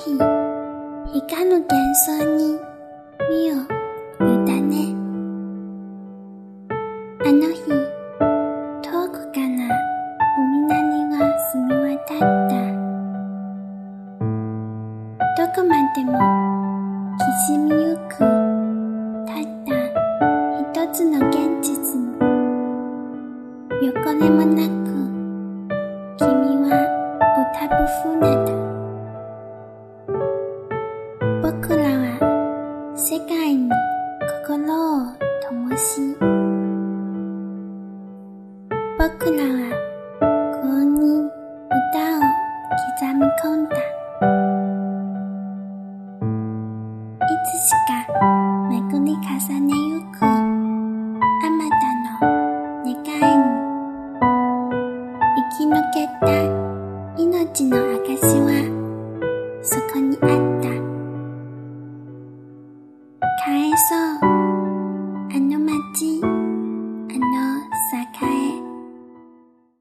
日、光る幻想に身を委ね、あの日、遠くから海波が澄み渡った。どこまでもきしみゆく、たった一つの現実に、汚れもなく、君は浮かぶ船だ。僕らは世界に心を灯し、僕らはここに歌を刻み込んだ。いつしか巡り重ねゆくあまたの願いに、生き抜けた命の証はそこにあった。帰そう、あの街。